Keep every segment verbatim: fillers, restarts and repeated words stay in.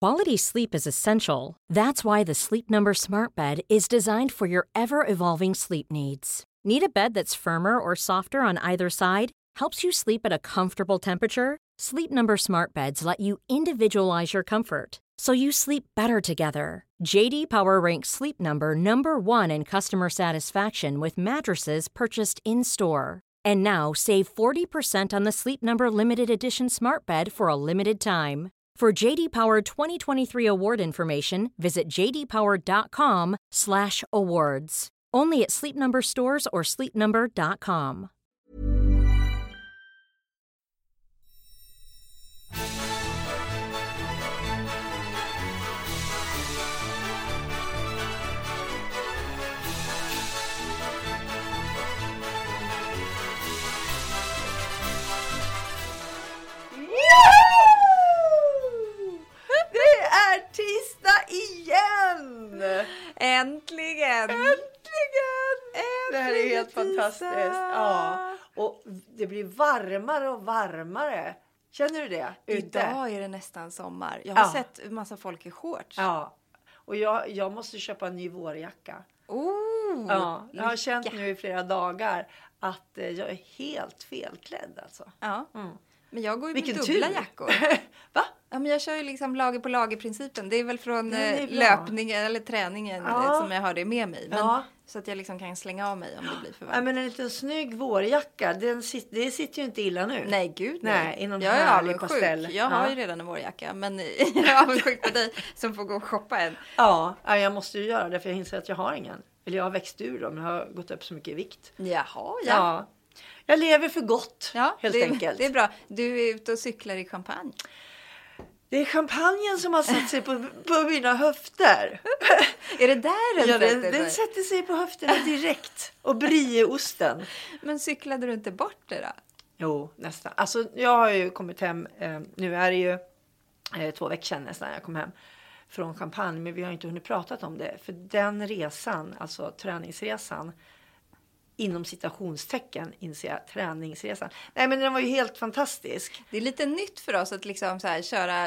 Quality sleep is essential. That's why the Sleep Number Smart Bed is designed for your ever-evolving sleep needs. Need a bed that's firmer or softer on either side? Helps you sleep at a comfortable temperature? Sleep Number Smart Beds let you individualize your comfort, so you sleep better together. J D Power ranks Sleep Number number one in customer satisfaction with mattresses purchased in-store. And now, save forty percent on the Sleep Number Limited Edition Smart Bed for a limited time. For J D Power twenty twenty-three award information, visit jdpower.com slash awards. Only at Sleep Number stores or sleep number dot com. Äntligen! Äntligen! Det här är helt fantastiskt. Ja. Och det blir varmare och varmare. Känner du det? Ute? Idag är det nästan sommar. Jag har Ja. sett en massa folk i shorts. Ja. Och jag, jag måste köpa en ny vårjacka. Oh, Ja. Jag har lycka. känt nu i flera dagar att eh, jag är helt felklädd alltså. Ja. Mm. Men jag går ju Vilken med dubbla tur. jackor. Va? Ja, men jag kör ju liksom lager på lager-principen. Det är väl från Ja, det är eh, bra. löpningen eller träningen Ja. eh, som jag har det med mig. Men, Ja. Så att jag liksom kan slänga av mig om det blir för Ja, varmt. men en liten snygg vårjacka, den sit, det sitter ju inte illa nu. Nej, gud Nej, nej. i någon jag är härlig avundsjuk. pastell. Jag har Ja. ju redan en vårjacka. Men jag är avundsjuk på dig som får gå och shoppa en. Ja, ja, jag måste ju göra det för jag inser att jag har ingen. Eller jag har växt ur dem, jag har gått upp så mycket i vikt. Jaha, ja. Ja. Jag lever för gott, Ja, helt det, enkelt. det är bra. Du är ute och cyklar i Champagne. Det är champagnen som har satt sig på, på mina höfter. Är det där den Ja, den, sätter den sig? sätter sig på höfterna direkt. Och brieosten. Men cyklade du inte bort det då? Jo, nästan. Alltså, jag har ju kommit hem. Eh, nu är det ju eh, två veckor sedan nästan jag kom hem från Champagne. Men vi har inte hunnit prata om det. För den resan, alltså träningsresan. Inom citationstecken inser jag träningsresan. Nej, men den var ju helt fantastisk. Det är lite nytt för oss att liksom så här, köra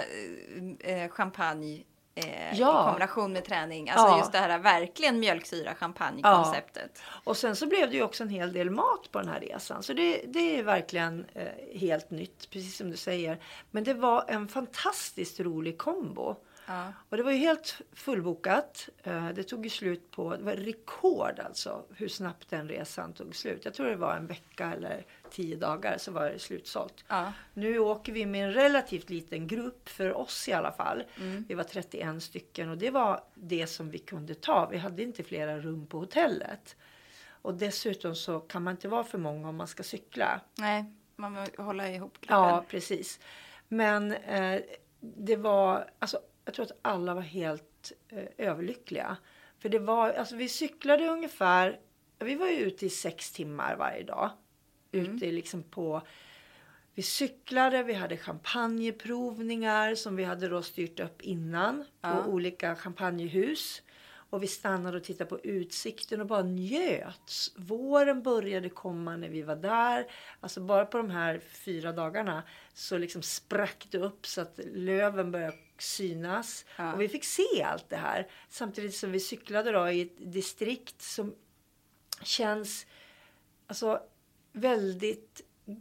eh, champagne eh, Ja. i kombination med träning. Alltså Ja. just det här verkligen mjölksyra champagne-konceptet. Och sen så blev det ju också en hel del mat på den här resan. Så det, det är verkligen eh, helt nytt, precis som du säger. Men det var en fantastiskt rolig kombo. Ja. Och det var ju helt fullbokat. Eh, det tog ju slut på, det var rekord alltså, hur snabbt den resan tog slut. Jag tror det var en vecka eller tio dagar så var det slutsålt. Ja. Nu åker vi med en relativt liten grupp, för oss i alla fall. Mm. Vi var trettioen stycken och det var det som vi kunde ta. Vi hade inte flera rum på hotellet. Och dessutom så kan man inte vara för många om man ska cykla. Nej, man måste hålla ihop gruppen. Ja, precis. Men eh, det var, alltså jag tror att alla var helt eh, överlyckliga. För det var, alltså vi cyklade ungefär, vi var ju ute i sex timmar varje dag. Mm. Ute liksom på, vi cyklade, vi hade champagneprovningar som vi hade då styrt upp innan. Ja. På olika champagnehus. Och vi stannade och tittade på utsikten och bara njöts. Våren började komma när vi var där. Alltså bara på de här fyra dagarna så liksom sprack det upp så att löven började synas. Ja. Och vi fick se allt det här. Samtidigt som vi cyklade då i ett distrikt som känns alltså väldigt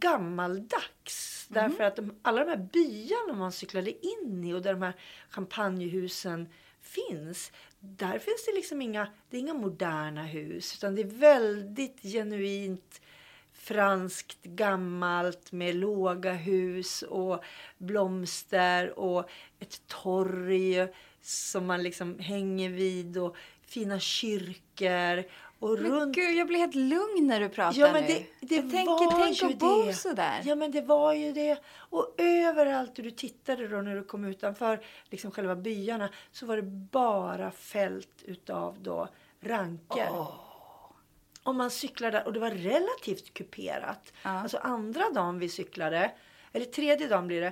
gammaldags. Mm. Därför att de, alla de här byarna man cyklade in i och där de här champagnehusen finns, där finns det liksom inga, det är inga moderna hus, utan det är väldigt genuint franskt gammalt med låga hus och blomster och ett torg som man liksom hänger vid och fina kyrkor och Men runt. gud, jag blir helt lugn när du pratar Ja, men nu. det, det jag var tänker, tänk ju att bo det. sådär. Ja, men det var ju det. Och överallt du tittade då när du kom utanför liksom själva byarna så var det bara fält utav då ranker. Åh. Och man cyklade och det var relativt kuperat. Ja. Alltså andra dagen vi cyklade, eller tredje dagen blir det,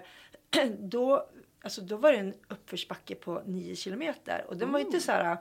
då, alltså då var det en uppförsbacke på nio kilometer. Och den var inte så här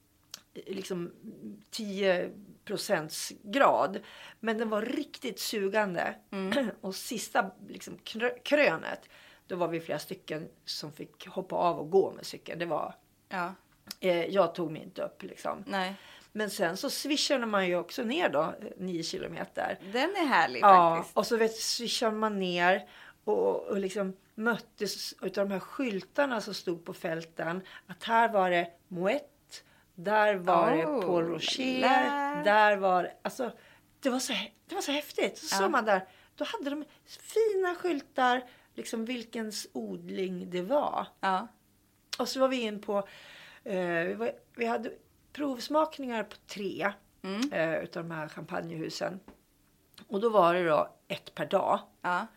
liksom tio procents grad. Men den var riktigt sugande. Mm. Och sista liksom krönet, då var vi flera stycken som fick hoppa av och gå med cykeln. Det var, Ja. eh, jag tog mig inte upp liksom. Nej. Men sen så swishade man ju också ner då, nio kilometer. Den är härlig Ja, faktiskt. och så vet, swishade man ner och, och liksom möttes av de här skyltarna som stod på fälten. Att här var det Moet, där var Oh, det Paul Rocher, la. där var alltså det var så det var så häftigt. Så Ja. såg man där, då hade de fina skyltar, liksom vilkens odling det var. Ja. Och så var vi in på, eh, vi, var, vi hade provsmakningar på tre Mm. eh, utav de här champagnehusen. Och då var det då ett per dag. Ja.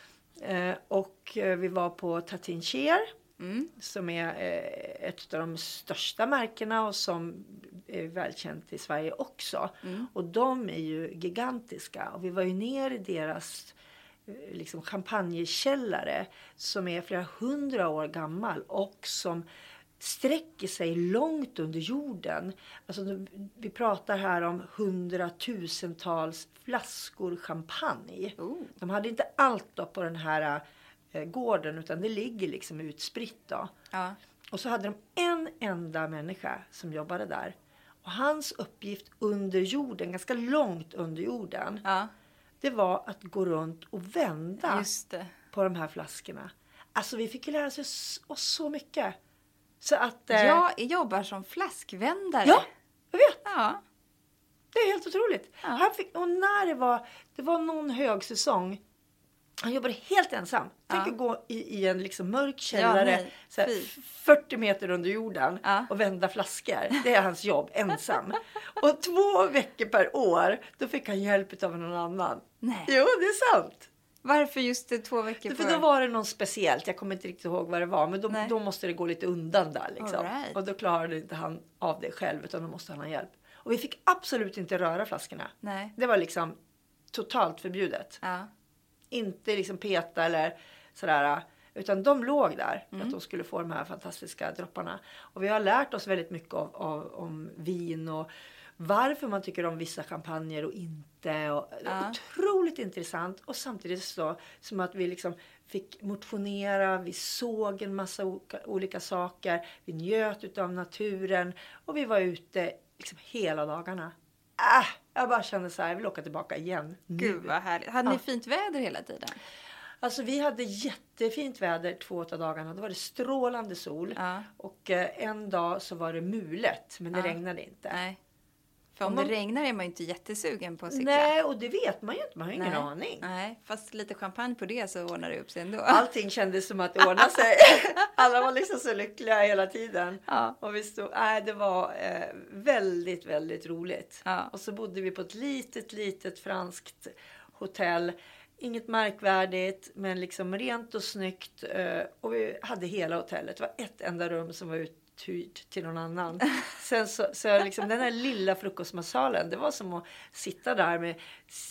Eh, och eh, vi var på Tatincher Mm. som är eh, ett av de största märkena och som är välkänt i Sverige också. Mm. Och de är ju gigantiska. Och vi var ju ner i deras eh, liksom champagnekällare som är flera hundra år gammal och som sträcker sig långt under jorden. Alltså, vi pratar här om hundratusentals flaskor champagne. Oh. De hade inte allt då på den här eh, gården, utan det ligger liksom utspritt då. Ja. Och så hade de en enda människa som jobbade där. Och hans uppgift under jorden, ganska långt under jorden, Ja. det var att gå runt och vända Just det. på de här flaskorna. Alltså vi fick ju lära sig så, oss så mycket. Så att... Eh, Jag jobbar som flaskvändare. Ja, jag vet. Ja. Det är helt otroligt. Ja. Han fick, och när det var, det var någon högsäsong, han jobbade helt ensam. Tänk Ja. att gå i, i en liksom mörk källare, Ja, nej. så här, Fy. fyrtio meter under jorden, Ja. och vända flaskor. Det är hans jobb, ensam. Och två veckor per år, då fick han hjälp av någon annan. Nej. Jo, det är sant. Varför just det, två veckor För för? då var det någon speciellt, jag kommer inte riktigt ihåg vad det var, men då, Nej. då måste det gå lite undan där liksom. All right. Och då klarade inte han av det själv, utan då måste han ha hjälp. Och vi fick absolut inte röra flaskorna. Nej. Det var liksom totalt förbjudet. Ja. Inte liksom peta eller sådär. Utan de låg där för Mm. att de skulle få de här fantastiska dropparna. Och vi har lärt oss väldigt mycket av, av, om vin och varför man tycker om vissa champagner och inte. Och det är Ja. otroligt intressant. Och samtidigt så som att vi liksom fick motionera. Vi såg en massa olika, olika saker. Vi njöt av naturen. Och vi var ute liksom hela dagarna. Äh, jag bara kände så här, jag vill åka tillbaka igen. Gud nu. vad härligt. Hade ni Ja. fint väder hela tiden? Alltså vi hade jättefint väder två av dagarna. Då var det strålande sol. Ja. Och eh, en dag så var det mulet, men det Ja. regnade inte. Nej. För om Om man- det regnar är man ju inte jättesugen på att cykla. Nej, och det vet man ju inte. Man har ju ingen Nej. aning. Nej, fast lite champagne på det så ordnar det upp sig ändå. Allting kändes som att det ordnade sig. Alla var liksom så lyckliga hela tiden. Ja. Och vi stod, nej, det var eh, väldigt, väldigt roligt. Ja. Och så bodde vi på ett litet, litet franskt hotell. Inget märkvärdigt, men liksom rent och snyggt. Eh, och vi hade hela hotellet. Det var ett enda rum som var uthyrt till någon annan. Sen så, så liksom den här lilla frukostmatsalen, det var som att sitta där med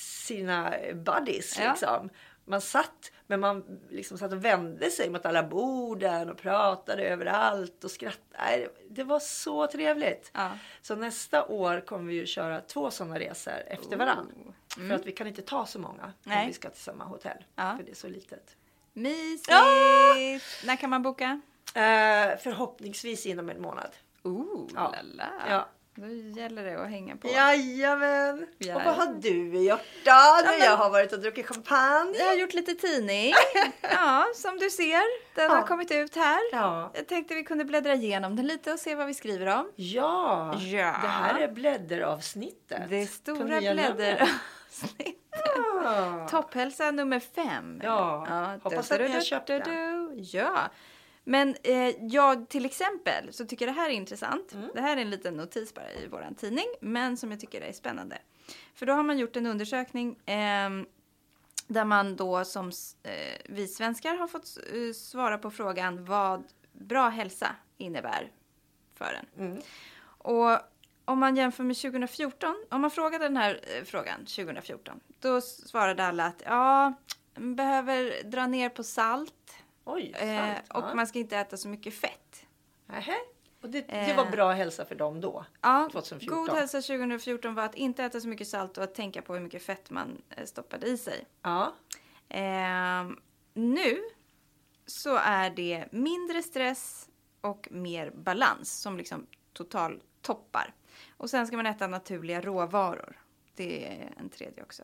sina buddies. Ja. Liksom. Man satt, men man liksom satt och vände sig mot alla borden och pratade överallt och skrattade. Det var så trevligt. Ja. Så nästa år kommer vi ju köra två sådana resor efter varann. Oh. För att vi kan inte ta så många Nej. om vi ska till samma hotell. Ja. För det är så litet. Mysigt! Ja! När kan man boka? Eh, förhoppningsvis inom en månad. Oh, Ja. lala. Ja. Då gäller det att hänga på. Jajamän! Ja. Och vad har du gjort då? När men- jag har varit och druckit champagne. Jag har gjort lite tidning. Ja, som du ser. Den Ja. har kommit ut här. Ja. Jag tänkte vi kunde bläddra igenom den lite och se vad vi skriver om. Ja, Ja. det här är blädderavsnittet. Det är på stora nya numret. blädderavsnitt. Ja. Topphälsa nummer fem. Ja, hoppas att ni har köpt den. den. Ja. Men eh, jag till exempel så tycker det här är intressant. Mm. Det här är en liten notis bara i våran tidning. Men som jag tycker är spännande. För då har man gjort en undersökning. Eh, där man då som eh, vi svenskar har fått eh, svara på frågan vad bra hälsa innebär för en. Mm. Och om man jämför med tjugo fjorton, om man frågade den här eh, frågan tjugo fjorton, då svarade alla att ja, man behöver dra ner på salt, Oj, eh, sant. och ja. man ska inte äta så mycket fett. Nähä. Och det, det Eh. var bra hälsa för dem då? Ja, tjugohundrafjorton. god hälsa tjugo fjorton var att inte äta så mycket salt och att tänka på hur mycket fett man eh, stoppade i sig. Ja. Eh, nu så är det mindre stress och mer balans som liksom total toppar. Och sen ska man äta naturliga råvaror. Det är en tredje också.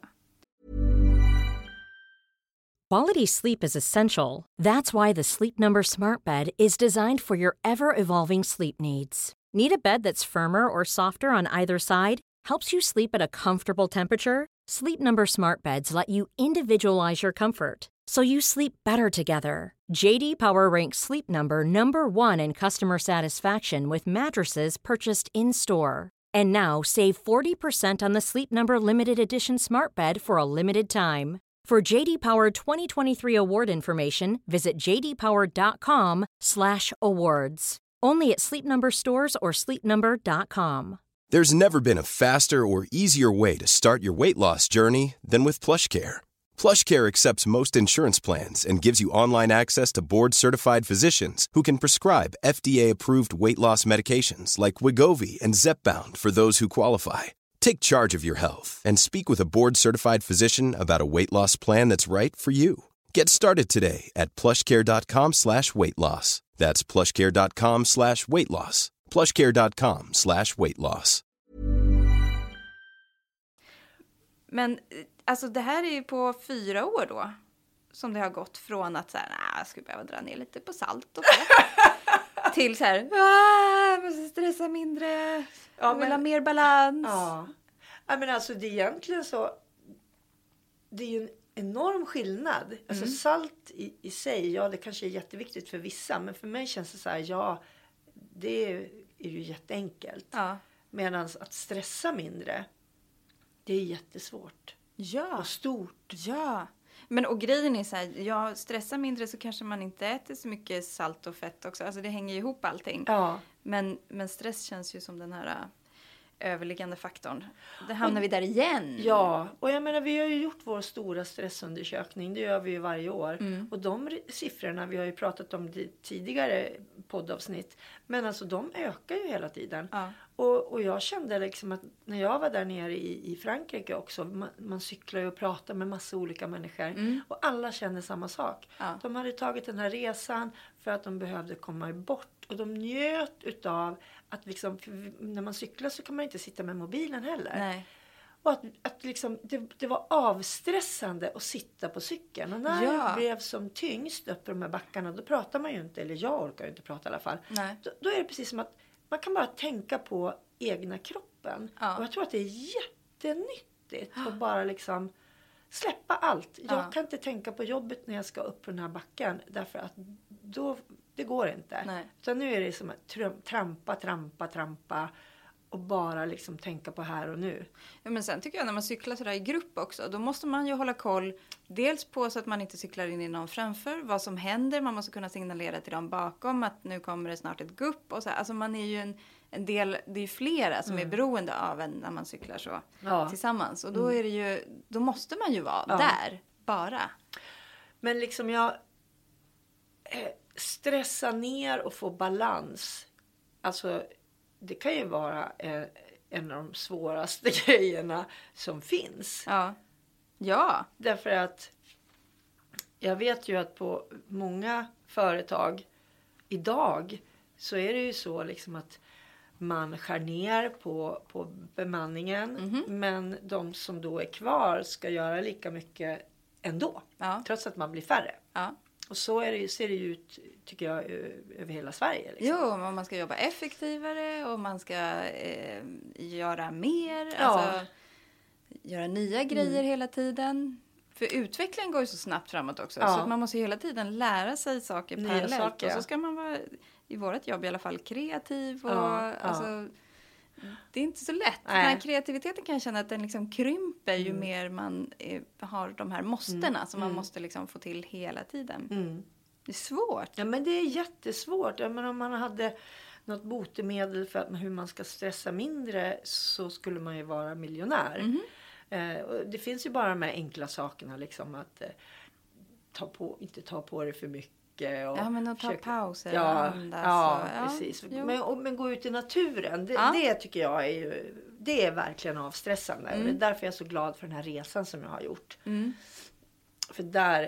Quality sleep is essential. That's why the Sleep Number Smart Bed is designed for your ever-evolving sleep needs. Need a bed that's firmer or softer on either side? Helps you sleep at a comfortable temperature? Sleep Number Smart Beds let you individualize your comfort, so you sleep better together. J D Power ranks Sleep Number number one in customer satisfaction with mattresses purchased in-store. And now save forty percent on the Sleep Number Limited Edition Smart Bed for a limited time. For J D Power twenty twenty-three award information, visit j d power dot com slash awards. Only at Sleep Number stores or sleep number dot com. There's never been a faster or easier way to start your weight loss journey than with PlushCare. PlushCare accepts most insurance plans and gives you online access to board-certified physicians who can prescribe F D A-approved weight loss medications like Wegovy and Zepbound for those who qualify. Take charge of your health and speak with a board-certified physician about a weight loss plan that's right for you. Get started today at plushcare.com slash weight loss. That's plushcare.com slash weight loss. plushcare.com slash weight loss. Men alltså det här är ju på fyra år då som det har gått från att så här, nah, jag skulle behöva dra ner lite på salt och fett till så här, jag måste stressa mindre, ja, jag vill men, ha mer balans. Ja. Ja, men alltså det är egentligen så, det är ju en enorm skillnad. Mm. Alltså salt i, i sig, ja det kanske är jätteviktigt för vissa, men för mig känns det så här, ja det är, är ju jätteenkelt. Ja. Medan att stressa mindre, det är jättesvårt. Ja. Och stort. Ja. Men och grejen är så här, jag stressar mindre så kanske man inte äter så mycket salt och fett också. Alltså det hänger ihop allting. Ja. Men, men stress känns ju som den här uh, överliggande faktorn. Där hamnar och, vi där igen. Ja, och jag menar vi har ju gjort vår stora stressundersökning. Det gör vi ju varje år. Mm. Och de siffrorna, vi har ju pratat om det tidigare poddavsnitt. Men alltså de ökar ju hela tiden. Ja. Och, och jag kände liksom att när jag var där nere i, i Frankrike också. Man, man cyklar ju och pratar med massa olika människor. Mm. Och alla känner samma sak. Ja. De hade tagit den här resan för att de behövde komma bort. Och de njöt utav att liksom, när man cyklar så kan man inte sitta med mobilen heller. Nej. Och att, att liksom, det, det var avstressande att sitta på cykeln. Och när ja. jag blev som tyngst upp i de här backarna, då pratar man ju inte, eller jag orkar ju inte prata i alla fall. Nej. Då, då är det precis som att man kan bara tänka på egna kroppen. Ja. Och jag tror att det är jättenyttigt ja. att bara liksom släppa allt. Jag ja. kan inte tänka på jobbet när jag ska upp på den här backen, därför att då, det går inte. Nej. Så nu är det som att trampa, trampa, trampa. Och bara liksom tänka på här och nu. Ja, men sen tycker jag när man cyklar sådär i grupp också. Då måste man ju hålla koll. Dels på så att man inte cyklar in i någon framför. Vad som händer. Man måste kunna signalera till dem bakom. Att nu kommer det snart ett gupp. Och så här. Alltså man är ju en, en del. Det är ju flera som mm. är beroende av en när man cyklar så. Ja. Tillsammans. Och då är det ju. Då måste man ju vara ja. där. Bara. Men liksom jag. Eh, stressa ner och få balans. Alltså. Det kan ju vara en, en av de svåraste grejerna som finns. Ja. Ja. Därför att jag vet ju att på många företag idag så är det ju så liksom att man skär ner på, på bemanningen. Mm-hmm. Men de som då är kvar ska göra lika mycket ändå. Ja. Trots att man blir färre. Ja. Och så är det, ser det ju ut, tycker jag, över hela Sverige. Liksom. Jo, men man ska jobba effektivare och man ska eh, göra mer. Ja. Alltså, göra nya grejer mm. hela tiden. För utvecklingen går ju så snabbt framåt också. Ja. Så att man måste hela tiden lära sig saker nya parallellt. Saker, ja. Och så ska man vara, i vårt jobb i alla fall, kreativ. Och, ja, alltså, ja. Det är inte så lätt. Den här kreativiteten kan jag känna att den liksom krymper ju mm. mer man är, har de här måstena mm. som man mm. måste liksom få till hela tiden. Mm. Det är svårt. Ja, men det är jättesvårt. Jag menar, om man hade något botemedel för att, hur man ska stressa mindre så skulle man ju vara miljonär. Mm. Eh, och det finns ju bara de här enkla sakerna liksom att eh, ta på, inte ta på det för mycket. Och ja, men att ta försöka, pauser ja, och andas. Ja, och, ja, precis. Jo. Men, och, men gå ut i naturen, det, ja. det tycker jag är ju, det är verkligen avstressande. Mm. Och det är därför jag är så glad för den här resan som jag har gjort. Mm. För där,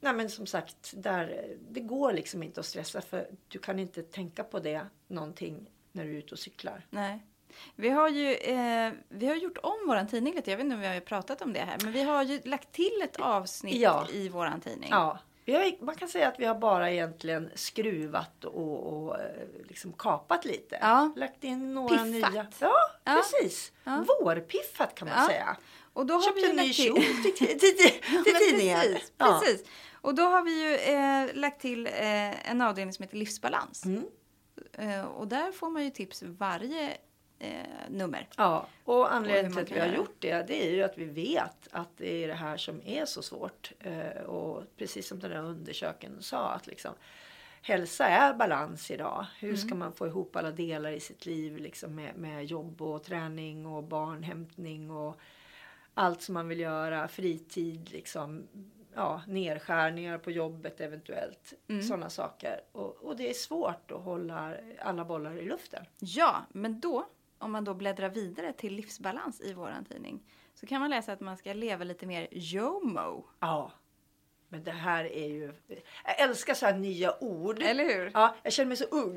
nej men som sagt, där, det går liksom inte att stressa för du kan inte tänka på det någonting när du är ute och cyklar. Nej. Vi har ju eh, vi har gjort om våran tidning lite. Jag vet inte om vi har pratat om det här. Men vi har ju lagt till ett avsnitt ja. i våran tidning. Ja. Vi har, man kan säga att vi har bara egentligen skruvat och, och liksom kapat lite. Ja. Lagt in några Piffat. nya. Ja, ja. precis. Ja. Vårpiffat kan man ja. säga. Och då har Köpte vi en ny lagt kjol till... till, till, till, till tidningen. Precis, ja. precis. Och då har vi ju eh, lagt till eh, en avdelning som heter livsbalans. Mm. Eh, och där får man ju tips varje eh, nummer. Ja, och anledningen Och till att hur vi man har kan gjort det, det är ju att vi vet att det är det här som är så svårt. Eh, och precis som den där undersökningen sa, att liksom, hälsa är balans idag. Hur Mm. ska man få ihop alla delar i sitt liv liksom med, med jobb och träning och barnhämtning och allt som man vill göra, fritid, liksom, ja, nedskärningar på jobbet eventuellt. Mm. Sådana saker. Och, och det är svårt att hålla alla bollar i luften. Ja, men då, om man då bläddrar vidare till livsbalans i våran tidning, så kan man läsa att man ska leva lite mer YOMO. Ja, men det här är ju... Jag älskar så här nya ord. Eller hur? Ja, jag känner mig så ung.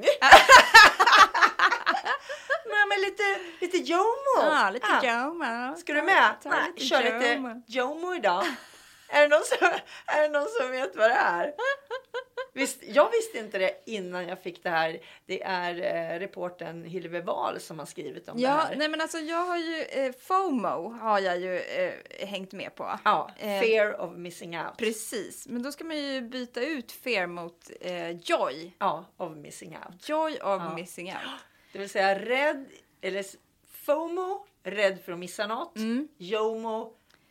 men, men lite, lite YOMO. Ja, lite Ja. YOMO. Ska du med? Ta Nej, lite kör lite YOMO. YOMO idag. är, det någon som, är det någon som vet vad det är? Visst, jag visste inte det innan jag fick det här. Det är eh, reportern Hillevi Wahl som har skrivit om Ja, det här. nej men alltså jag har ju, eh, FOMO har jag ju eh, hängt med på. Ja, Eh, fear of missing out. Precis, men då ska man ju byta ut fear mot eh, joy. Ja, of missing out. Joy of Ja. missing out. Det vill säga rädd, eller FOMO, rädd för att missa något. Mm. YOMO,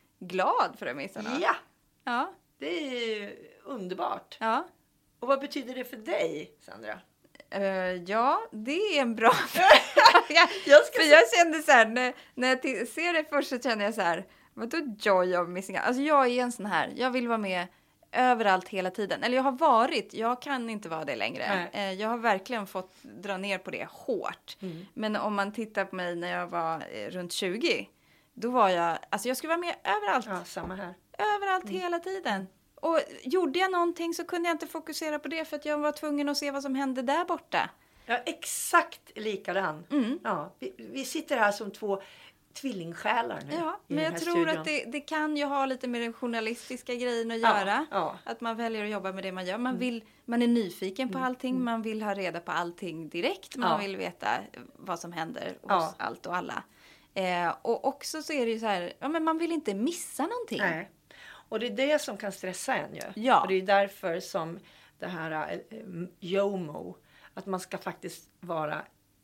Glad för att missa något. ja, Ja. det är ju underbart. Ja. Och vad betyder det för dig, Sandra? Eh, ja, det är en bra fråga. Jag ska För jag kände så här, när, när jag t- ser det först så känner jag så här, vadå joy of missing out? Alltså jag är en sån här, jag vill vara med överallt hela tiden. Eller jag har varit, jag kan inte vara det längre. Eh, jag har verkligen fått dra ner på det hårt. Mm. Men om man tittar på mig när jag var eh, runt tjugo, då var jag, alltså jag skulle vara med överallt. Ja, samma här. Överallt hela tiden. Och gjorde jag någonting så kunde jag inte fokusera på det för att jag var tvungen att se vad som hände där borta. Ja, exakt likadan. Mm. Ja, vi, vi sitter här som två tvillingsjälar nu. Ja, i men den jag här tror studion. att det, det kan ju ha lite med den journalistiska grejen att Ja, göra. ja. Att man väljer att jobba med det man gör. Man, vill, man är nyfiken på allting. Man vill ha reda på allting direkt. Man Ja. vill veta vad som händer hos Ja. allt och alla. Eh, och också så är det ju så här, ja, men man vill inte missa någonting. Nej. Och det är det som kan stressa en ju. Ja. Och det är därför som det här äh, YOMO, att man ska faktiskt vara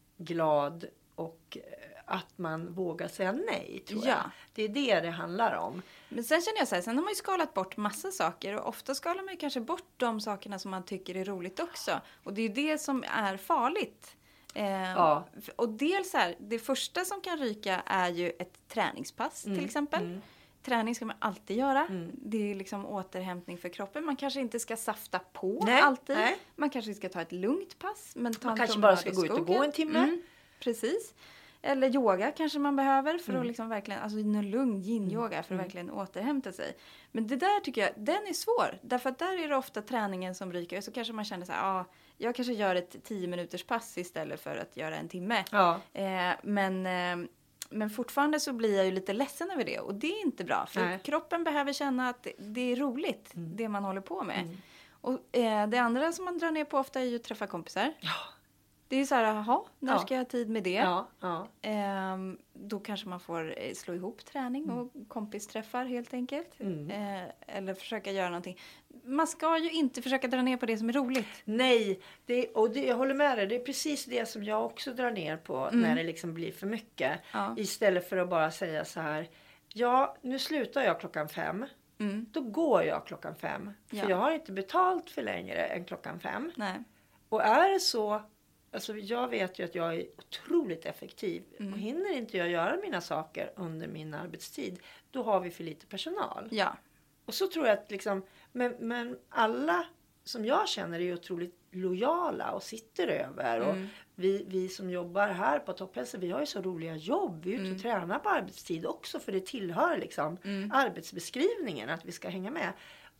glad och äh, att man vågar säga nej, tror Ja. jag. Det är det det handlar om. Men sen känner jag så här, sen har man ju skalat bort massa saker. Och ofta skalar man ju kanske bort de sakerna som man tycker är roligt också. Och det är ju det som är farligt. Eh, Ja. Och dels här, det första som kan ryka är ju ett träningspass till exempel. mm. Träning ska man alltid göra. Det är liksom återhämtning för kroppen. Man kanske inte ska safta på Nej, alltid. nej. Man kanske ska ta ett lugnt pass. Men ta Man en kanske promenad bara ska i gå ut och skogen. gå en timme. Mm, precis. Eller yoga kanske man behöver för Mm. att liksom verkligen, alltså en lugn yin-yoga för att verkligen återhämta sig. Men det där tycker jag, den är svår. Därför att där är det ofta träningen som ryker. Så kanske man känner så här, ja, ah, jag kanske gör ett tio minuters pass istället för att göra en timme. Ja. Eh, men, eh, men fortfarande så blir jag ju lite ledsen över det. Och det är inte bra. För Nej. kroppen behöver känna att det, det är roligt, det man håller på med. Mm. Och eh, det andra som man drar ner på ofta är ju att träffa kompisar. Ja. Det är ju så här, jaha, när Ja. ska jag ha tid med det? Ja, ja. Ehm, då kanske man får eh, slå ihop träning och kompisträffar helt enkelt. Mm. Eh, eller försöka göra någonting. Man ska ju inte försöka dra ner på det som är roligt. Nej, det, och det, jag håller med dig. Det är precis det som jag också drar ner på när det liksom blir för mycket. Ja. Istället för att bara säga så här, ja, nu slutar jag klockan fem. Mm. Då går jag klockan fem. För Ja. jag har inte betalt för längre än klockan fem. Nej. Och är det så, alltså jag vet ju att jag är otroligt effektiv. Mm. Och hinner inte jag göra mina saker under min arbetstid, då har vi för lite personal. Ja. Och så tror jag att liksom, men, men alla som jag känner är ju otroligt lojala och sitter över. Och Mm. vi, vi som jobbar här på Topphälsa, vi har ju så roliga jobb. Vi är ute Mm. och tränar på arbetstid också, för det tillhör liksom arbetsbeskrivningen att vi ska hänga med.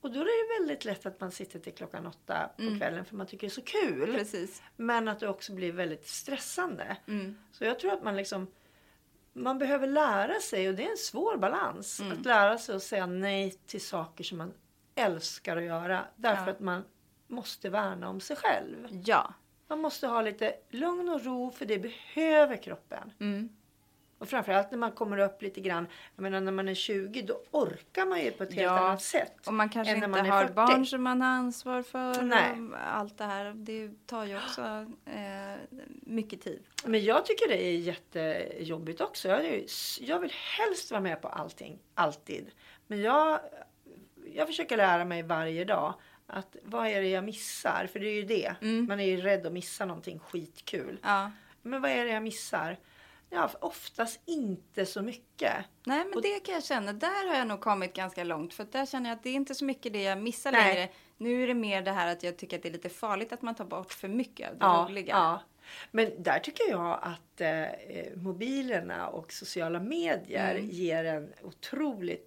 Och då är det väldigt lätt att man sitter till klockan åtta på mm. kvällen för man tycker det är så kul. Precis. Men att det också blir väldigt stressande. Mm. Så jag tror att man liksom, man behöver lära sig, och det är en svår balans. Mm. Att lära sig att säga nej till saker som man älskar att göra. Därför Ja. att man måste värna om sig själv. Ja. Man måste ha lite lugn och ro, för det behöver kroppen. Mm. Och framförallt när man kommer upp lite grann. Jag menar när man är tjugo, då orkar man ju på ett helt Ja. annat sätt. Och man kanske än när inte man är har fyrtio. barn som man har ansvar för. Nej. Och allt det här. Det tar ju också eh, mycket tid. Men jag tycker det är jättejobbigt också. Jag, är, jag vill helst vara med på allting. Alltid. Men jag, jag försöker lära mig varje dag. Att vad är det jag missar? För det är ju det. Mm. Man är ju rädd att missa någonting skitkul. Ja. Men vad är det jag missar? Ja, oftast inte så mycket. Nej, men Och- det kan jag känna. Där har jag nog kommit ganska långt. För att där känner jag att det är inte så mycket det jag missar Nej. längre. Nu är det mer det här att jag tycker att det är lite farligt att man tar bort för mycket av det Ja, roliga. ja. Men där tycker jag att eh, mobilerna och sociala medier Mm. ger en otroligt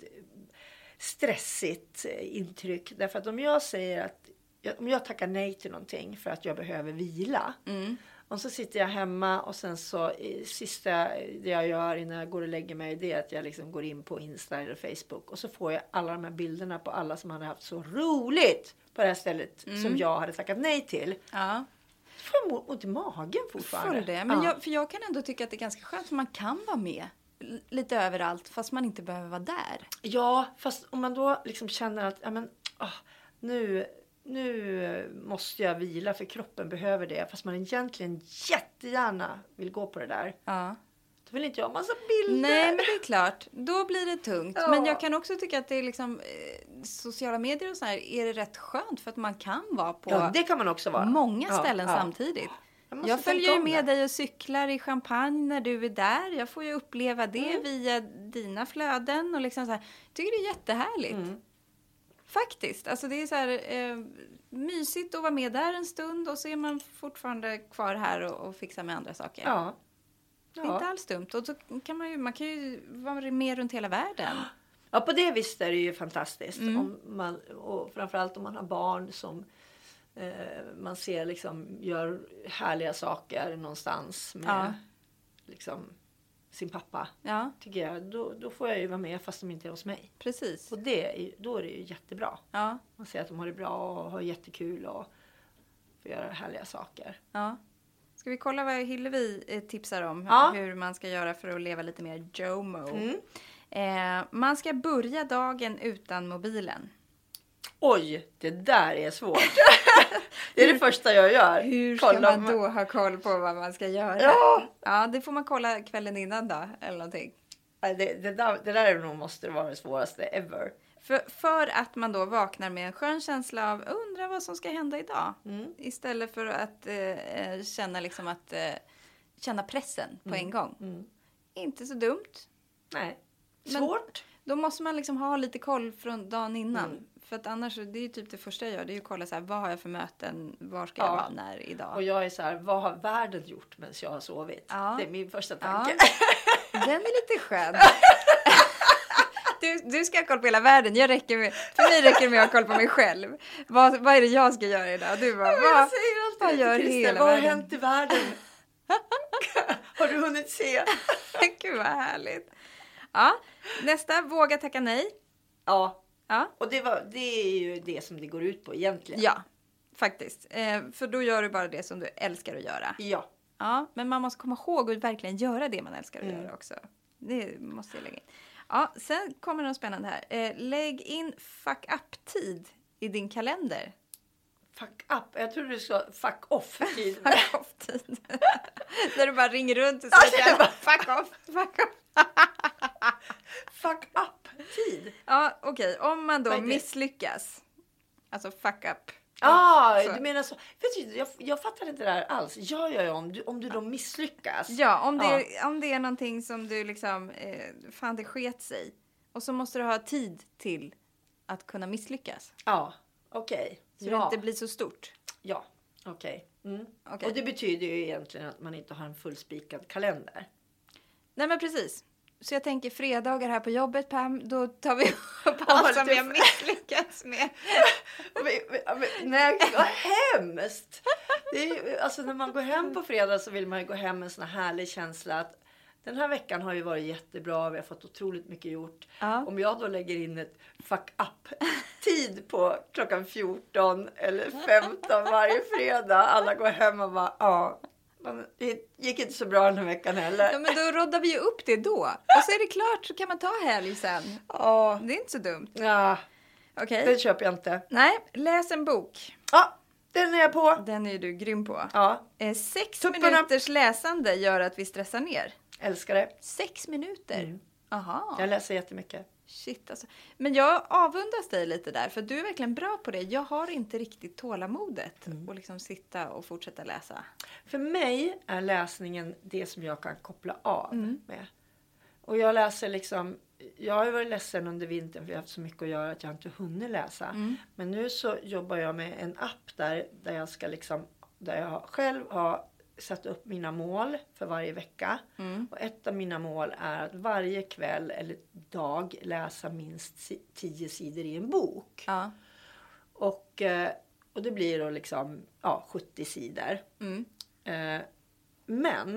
stressigt eh, intryck. Därför att om jag säger att jag, om jag tackar nej till någonting för att jag behöver vila. Mm. Och så sitter jag hemma och sen så eh, sista det jag gör innan jag går och lägger mig, det är att jag liksom går in på Insta eller Facebook. Och så får jag alla de här bilderna på alla som hade haft så roligt på det här stället Mm. som jag hade tackat nej till. Ja. Så får jag må- ont i magen fortfarande. Får det. Men Ja. jag, för jag kan ändå tycka att det är ganska skönt för man kan vara med l- lite överallt fast man inte behöver vara där. Ja, fast om man då liksom känner att ja, men, ah, nu, nu måste jag vila för kroppen behöver det. Fast man egentligen jättegärna vill gå på det där. Ja. Då vill inte jag ha massa bilder. Nej, men det är klart. Då blir det tungt. Ja. Men jag kan också tycka att det är liksom eh, sociala medier och så här är det rätt skönt för att man kan vara på Ja, det kan man också vara. många Ja, ställen ja. samtidigt. Jag måste Jag följer tänka ju om med det. dig och cyklar i Champagne när du är där. Jag får ju uppleva det Mm. via dina flöden och liksom så här. Jag tycker det är jättehärligt. Mm. Faktiskt. Alltså det är så här eh, mysigt att vara med där en stund och så är man fortfarande kvar här och, och fixar med andra saker. Ja. Det är inte Ja. alls dumt. Och så kan man ju, man kan ju vara med runt hela världen. ja, på det viset är det ju fantastiskt. Mm. Om man, och framförallt om man har barn som eh, man ser liksom gör härliga saker någonstans med Ja. liksom sin pappa. Ja, Tycker jag, då, då får jag ju vara med fast de inte är hos mig. precis. Och det är, ju- då är det ju jättebra. Ja, Man ser att de har det bra och har jättekul och får göra härliga saker. ja. Ska vi kolla vad Hillevi eh, tipsar om? Ja. Hur man ska göra för att leva lite mer JOMO. Mm. Eh, man ska börja dagen utan mobilen. Oj, det där är svårt. Det är det första jag gör. Hur ska Kolla man om- då ha koll på vad man ska göra? Ja. Ja, det får man kolla kvällen innan då, eller någonting. Nej, Det, det, där, det där är nog måste vara det svåraste ever. För, för att man då vaknar med en skön känsla av undra vad som ska hända idag. Mm. Istället för att eh, känna liksom att eh, känna pressen på en gång. Mm. Inte så dumt. Nej, Men- svårt. Då måste man liksom ha lite koll från dagen innan. Mm. För att annars, det är ju typ det första jag gör. Det är ju att kolla så här, vad har jag för möten? Var ska Ja. jag vara när idag? Och jag är så här, vad har världen gjort medan jag har sovit? Ja. Det är min första Ja. tanke. Den är lite skön. Du, du ska ha koll på hela världen. Jag räcker med, för mig räcker det med att ha koll på mig själv. Vad, vad är det jag ska göra idag? Du bara, Jag vad, säger alltid vad det till gör Christer, hela vad har världen? hänt i världen? Har du hunnit se? Gud vad härligt. Ja, nästa, våga tacka nej. Ja, Ja, och det, var, det är ju det som det går ut på egentligen. ja faktiskt. Eh, för då gör du bara det som du älskar att göra. Ja. Ja, men man måste komma ihåg att verkligen göra det man älskar att Mm. göra också. Det måste jag lägga in. Ja, sen kommer något spännande här. Eh, lägg in fuck up-tid i din kalender. Fuck up. Jag tror du sa fuck off. tid. Fuck off-tid. När du bara ringer runt och Ja, säger det är bara- fuck off, fuck off. Fuck up. Tid. Ja, okej. Om man då Vad är det? misslyckas. Alltså fuck up. Ah, så. du menar så. Vet du, jag, jag fattar inte det där alls. Ja, ja, ja. Om du, om du då misslyckas. Ja, om det, Ja. Är, om det är någonting som du liksom, eh, fan det sket sig. Och så måste du ha tid till att kunna misslyckas. Ja, okej. Så det Ja, inte blir så stort. ja. okej. Mm. Okej. Och det betyder ju egentligen att man inte har en fullspikad kalender. Nej men precis. Så jag tänker fredagar här på jobbet, Pam, då tar vi upp allt som vi har misslyckats med. Nej, vad hemskt! Det är, alltså när man går hem på fredag så vill man ju gå hem med en sån här härlig känsla att den här veckan har ju varit jättebra, vi har fått otroligt mycket gjort. Ja. Om jag då lägger in ett fuck up-tid på klockan fjorton eller femton varje fredag, alla går hem och bara, ja, det gick inte så bra den här veckan heller. Ja, men då roddar vi ju upp det då. Och så är det klart, så kan man ta helg sen. Ja. Det är inte så dumt. Ja, okej. Okay. Den köper jag inte. Nej, läs en bok. Ja, den är jag på. Den är du grym på. Ja. Eh, sex Tupparna. minuters läsande gör att vi stressar ner. Älskar det. Sex minuter? Mm. Aha. Jag läser jättemycket. Shit alltså. Men jag avundas dig lite där. För du är verkligen bra på det. Jag har inte riktigt tålamodet. Mm. Att liksom sitta och fortsätta läsa. För mig är läsningen det som jag kan koppla av mm. med. Och jag läser liksom. Jag har ju varit ledsen under vintern. För jag har haft så mycket att göra att jag inte hunnit läsa. Mm. Men nu så jobbar jag med en app där. Där jag ska liksom. Där jag själv har satt upp mina mål för varje vecka. Mm. Och ett av mina mål är att varje kväll eller dag läsa minst tio sidor i en bok. Ja. Och, och det blir då liksom ja, sjuttio sidor. Mm. Eh, men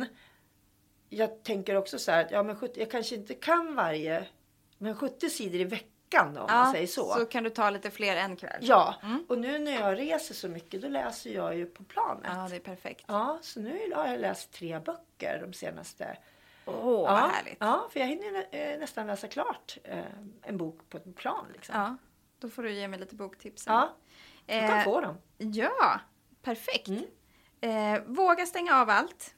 jag tänker också så här att ja, men sjuttio, jag kanske inte kan varje, men sjuttio sidor i veckan då, om ja, man säger så. Så kan du ta lite fler en kväll. Ja, mm. och nu när jag reser så mycket då läser jag ju på planet. Ja, det är perfekt. Ja, så nu har jag läst tre böcker de senaste. Åh, oh, ja, vad härligt. Ja, för jag hinner eh, nästan läsa klart eh, en bok på ett plan. Liksom. Ja, då får du ge mig lite boktips. Ja, du kan eh, få dem. Ja, perfekt. Mm. Eh, våga stänga av allt.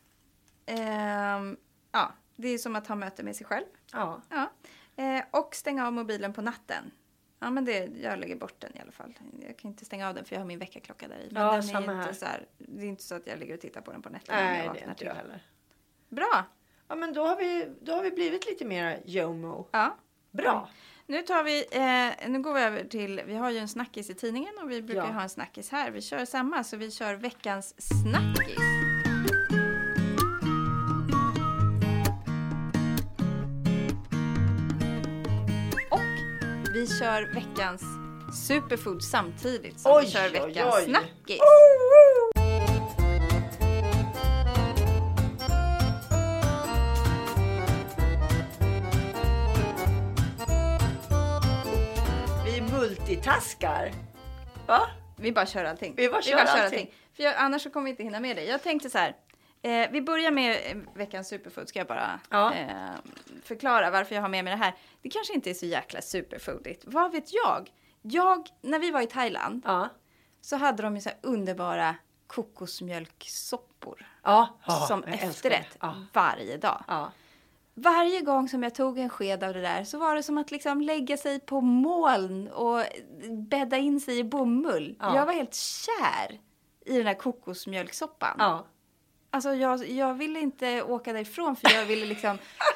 Eh, ja, det är som att ha möte med sig själv. Ja. Ja. Eh, och stänga av mobilen på natten. Ja, men det, jag lägger bort den i alla fall. Jag kan inte stänga av den för jag har min väckarklocka där i. Men ja, den samma är inte här. så här, det är inte så att jag ligger och tittar på den på nätterna. Nej, det är inte jag heller. Bra. Ja, men då har vi, då har vi blivit lite mer JOMO. Ja. Bra. Nu tar vi, eh, nu går vi över till, vi har ju en snackis i tidningen och vi brukar ja. ha en snackis här. Vi kör samma, så vi kör veckans snackis. Och vi kör veckans superfood samtidigt som oj, vi kör veckans oj, oj. snackis. Oh, oh. Multitaskar. Va? Vi bara kör allting. Vi bara kör, vi bara kör allting. allting. För jag, annars så kommer vi inte hinna med det. Jag tänkte så här. Eh, vi börjar med eh, veckans superfood. Ska jag bara ja. eh, förklara varför jag har med mig det här. Det kanske inte är så jäkla superfoodigt. Vad vet jag? Jag, när vi var i Thailand. Ja. Så hade de ju så här underbara kokosmjölksoppor. Ja. Som ja, efterrätt ja. varje dag. Ja. Varje gång som jag tog en sked av det där så var det som att liksom lägga sig på moln och bädda in sig i bomull. Ja. Jag var helt kär i den där kokosmjölksoppan. Ja. Alltså jag, jag ville inte åka därifrån för jag ville liksom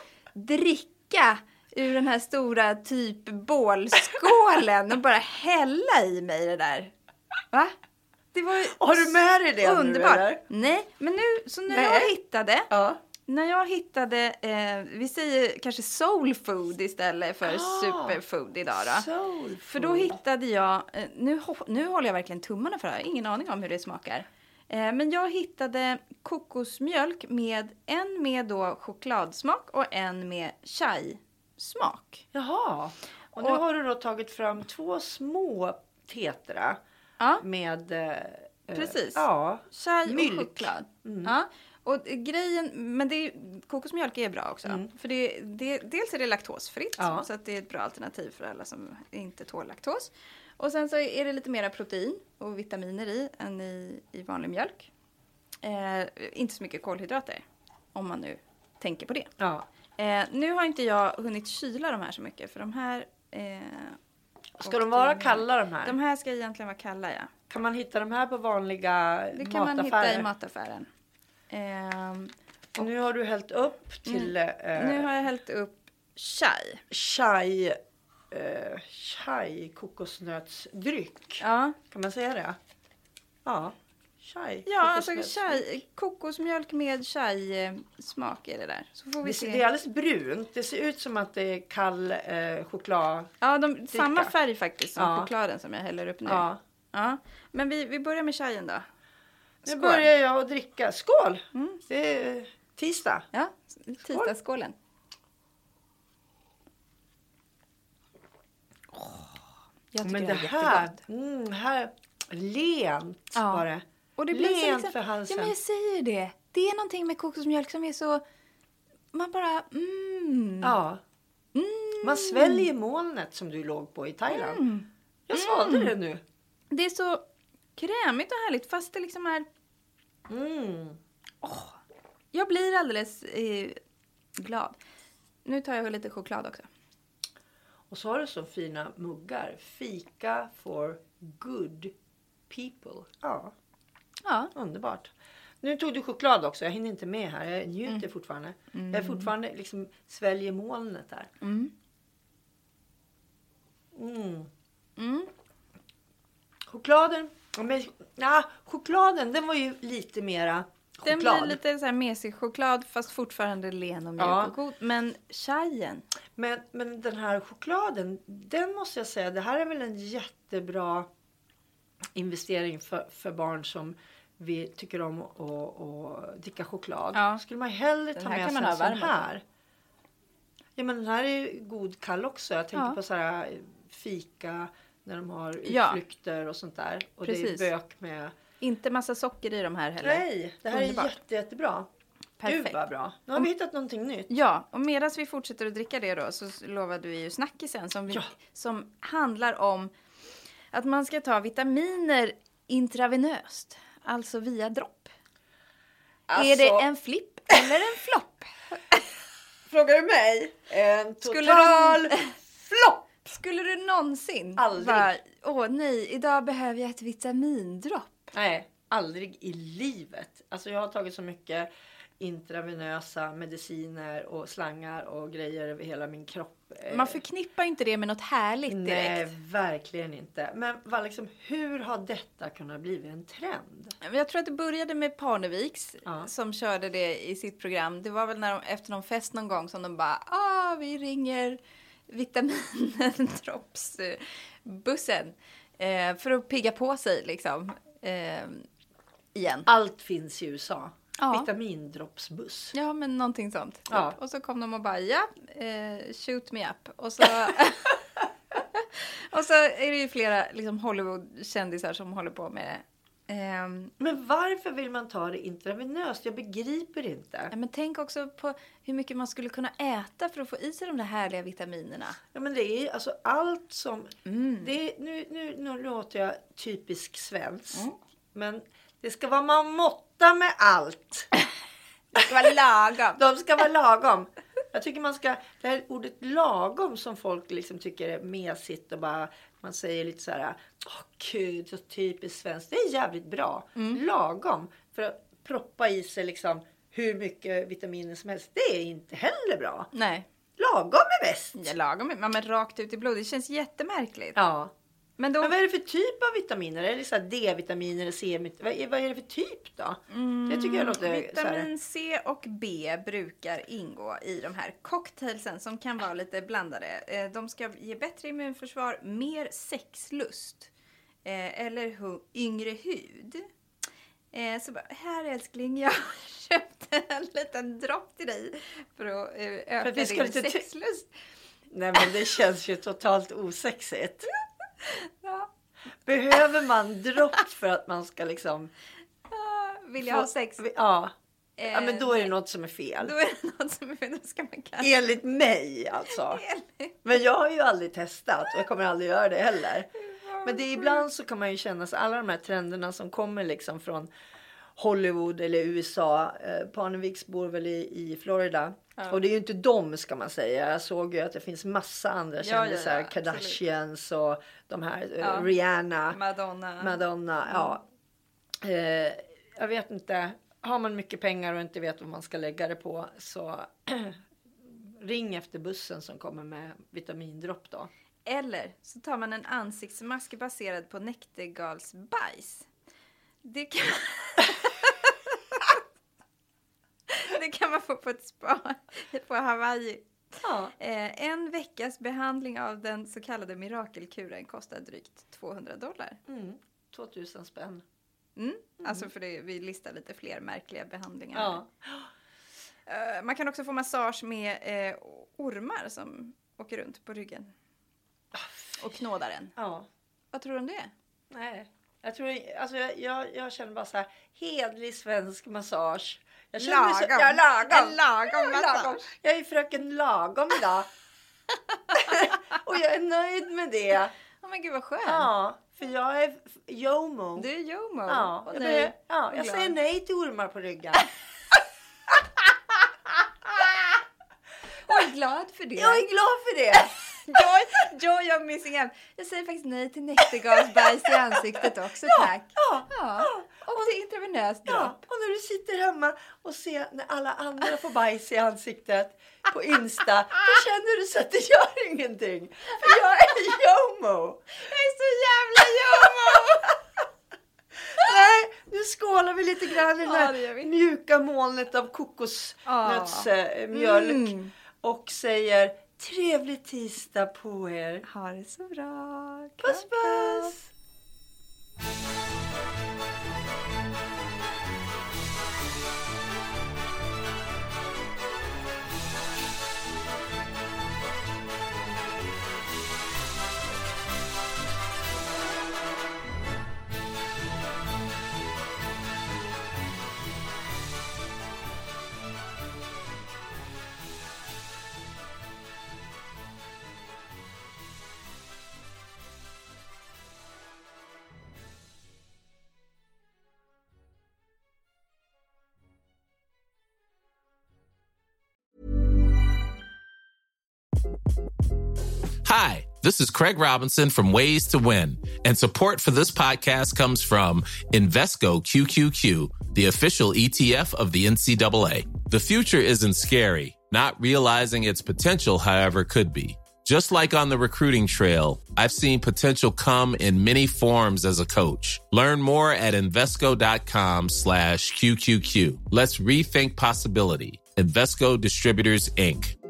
dricka ur den här stora typ bålskålen och bara hälla i mig det där. Va? Det var ju har du med dig det underbart. Nu, eller? Nej, men nu så när Nej. jag hittade ja. När jag hittade, eh, vi säger kanske soul food istället för ah, superfood idag då. Soul food. För då hittade jag, eh, nu, nu håller jag verkligen tummarna för det här, ingen aning om hur det smakar. Eh, men jag hittade kokosmjölk med en med då chokladsmak och en med chai-smak. Jaha, och nu och, har du då tagit fram två små tetra ja, med eh, precis. Ja, chai mjölk. Och choklad. Mm. Ja. Och grejen, men det är, kokosmjölk är bra också. Mm. För det, det, dels är det laktosfritt. Ja. Så att det är ett bra alternativ för alla som inte tål laktos. Och sen så är det lite mera protein och vitaminer i än i, i vanlig mjölk. Eh, inte så mycket kolhydrater. Om man nu tänker på det. Ja. Eh, nu har inte jag hunnit kyla de här så mycket. För de här... Eh, ska de vara kalla de här? De här ska egentligen vara kalla, ja. Kan man hitta de här på vanliga mataffärer? Det kan man hitta i mataffären. Um, och nu har du hällt upp till... Mm, eh, nu har jag hällt upp chai. Chai, eh, chai kokosnötsdryck. Ja. Kan man säga det? Ja. chai. Ja, alltså kokosmjölk. chai, kokosmjölk med chai-smak är det där. Så får vi Det, se. det är alldeles brunt. Det ser ut som att det är kall eh, choklad. Ja, de, samma färg faktiskt som Ja. chokladen som jag häller upp nu. Ja. Ja. Men vi, vi börjar med chaien då. Nu Skål. börjar jag att dricka. Skål! Mm. Det är tisdag. Ja, tisdagsskålen. Jag tycker Men det det är här, jättegott. mm, här lent Ja. var det. Och det blir så Lent liksom, för halsen. Ja, men jag säger det. Det är någonting med kokosmjölk som är så... Man bara... Mm. Ja. Mm. Man sväljer molnet som du låg på i Thailand. Mm. Jag svalde det nu. Det är så krämigt och härligt fast det liksom är... Mm. Jag blir alldeles eh, glad. Nu tar jag lite choklad också. Och så har du så fina muggar. Fika for good people. Ja, Ja. underbart. Nu tog du choklad också. Jag hinner inte med här. Jag njuter Mm. fortfarande. Jag är fortfarande liksom sväljer molnet där. Mm. Mm. Mm. Chokladen. ja, Men, ja, chokladen den var ju lite mera Den choklad. blir lite så här mesig choklad fast fortfarande len och mjuk Ja. och god. Men chaien. Men, men den här chokladen, den måste jag säga, det här är väl en jättebra investering för, för barn som vi tycker om att, att dricka choklad. Ja. Skulle man hellre Den ta här med kan sig man en ha sån varm här. Ja, men den här är ju god kall också. Jag tänker Ja. på så här fika när de har Ja. utflykter och sånt där. Och Precis. det är bök med... Inte massa socker i de här heller. Nej, det här Underbart. är jätte, jättebra. Perfekt. Gud vad bra. Nu har vi hittat någonting nytt. Ja, och medan vi fortsätter att dricka det då så lovade vi ju snackisen som, vi, Ja. som handlar om att man ska ta vitaminer intravenöst. Alltså via dropp. Alltså, Är det en flipp eller en flopp? Frågar du mig? En Skulle total du- flopp! Skulle du någonsin Aldrig. bara, åh nej, idag behöver jag ett vitamindropp. Nej, aldrig i livet. Alltså jag har tagit så mycket intravenösa mediciner och slangar och grejer över hela min kropp. Man förknippar inte det med något härligt direkt. Nej, verkligen inte. Men vad liksom, hur har detta kunnat bli en trend? Jag tror att det började med Parneviks Ja. som körde det i sitt program. Det var väl när de, efter någon fest någon gång som de bara, ah, vi ringer vitamindroppsbussen eh, för att pigga på sig liksom eh, igen. Allt finns i U S A. Ja. Vitamindroppsbuss. Ja, men någonting sånt. Ja. Och så kom de och bara, ja, eh, shoot me up. Och så, och så är det ju flera liksom, Hollywood-kändisar som håller på med det. Ehm, Men varför vill man ta det intravenöst? Jag begriper inte. Ja, men tänk också på hur mycket man skulle kunna äta för att få i sig de där härliga vitaminerna. Ja, men det är alltså allt som... Mm. Det är, nu, nu, nu låter jag typisk svensk. Mm. Men det ska vara man måtta med allt. Det ska vara lagom. De ska vara lagom. Jag tycker man ska... Det här ordet lagom som folk liksom tycker är mesigt och bara... Man säger lite så här... Åh gud, så typiskt svenskt. Det är jävligt bra. Mm. Lagom. För att proppa i sig liksom hur mycket vitaminer som helst. Det är inte heller bra. Nej, Lagom är bäst. ja, lagom. Ja, men rakt ut i blod. Det känns jättemärkligt. Ja. Men då... Men vad är det för typ av vitaminer? Är det så här D-vitaminer eller C-vitaminer? Vad är, vad är det för typ då? Det tycker jag låter så här. Vitamin C och B brukar ingå i de här cocktailsen som kan vara lite blandade. Eh, De ska ge bättre immunförsvar, mer sexlust eh, eller hu- yngre hud. Eh, Så bara, här älskling, jag köpte en liten dropp till dig för att eh, öka att vi ska din lite ty- sexlust. Nej, men det känns ju totalt osexigt. Ja. Behöver man dropp för att man ska liksom... Ah, Vill jag ha sex? Ja. Ja, men då är det Eh, något som är fel. Då är det något som är, då ska man kanske... Enligt mig alltså. Men jag har ju aldrig testat och jag kommer aldrig göra det heller. Men det är ibland så kan man ju känna så alla de här trenderna som kommer liksom från Hollywood eller U S A. Eh, Parneviks bor väl i, i Florida. Ja. Och det är ju inte dem ska man säga. Jag såg ju att det finns massa andra Ja, kändisar. ja, ja, Kardashians och de här. eh, Ja. Rihanna. Madonna. Madonna. Ja. Eh, jag vet inte. Har man mycket pengar och inte vet vad man ska lägga det på så ring efter bussen som kommer med vitamindropp då. Eller så tar man en ansiktsmask baserad på näktergalsbajs. Det kan... det kan man få på ett spa på Hawaii. Ja. Eh, en veckas behandling av den så kallade mirakelkuren kostar drygt tvåhundra dollar. Mm. tvåtusen spänn. Mm. Mm. Alltså för det, vi listar lite fler märkliga behandlingar. Ja. Uh, man kan också få massage med uh, ormar som åker runt på ryggen. Och knådar en. Ja. Vad tror du om det? Nej. Jag tror, alltså jag, jag, jag känner bara så här, hedlig svensk massage. Jag känner lagom. mig så, ja, lagom. En lagom massage. lagom. Jag är fröken lagom idag. Och jag är nöjd med det. Åh oh, men gud vad skönt. Ja, för jag är jomo. Du är jomo. Ja, jag, nej, ja, jag säger nej till ormar på ryggen. Jag är glad för det. Jag är glad för det. Joy, joy of missing out. Jag säger faktiskt nej till näktergalsbajs i ansiktet också, ja, tack. Ja, ja. Och till intravenöst dropp. Ja, och när du sitter hemma och ser när alla andra får bajs i ansiktet på Insta, då känner du så att det gör ingenting. För jag är jomo. Jag är så jävla jomo. Nej, nu skålar vi lite grann i det Ja, här det gör vi. mjuka molnet av kokosnötsmjölk. Mm. Och säger trevlig tisdag på er. Ha det så bra. Puss, puss. Hi, this is Craig Robinson from Ways to Win, and support for this podcast comes from Invesco Q Q Q, the official E T F of the N C double A. The future isn't scary. Not realizing its potential, however, could be. Just like on the recruiting trail, I've seen potential come in many forms as a coach. Learn more at Invesco.com slash QQQ. Let's rethink possibility. Invesco Distributors, Incorporated.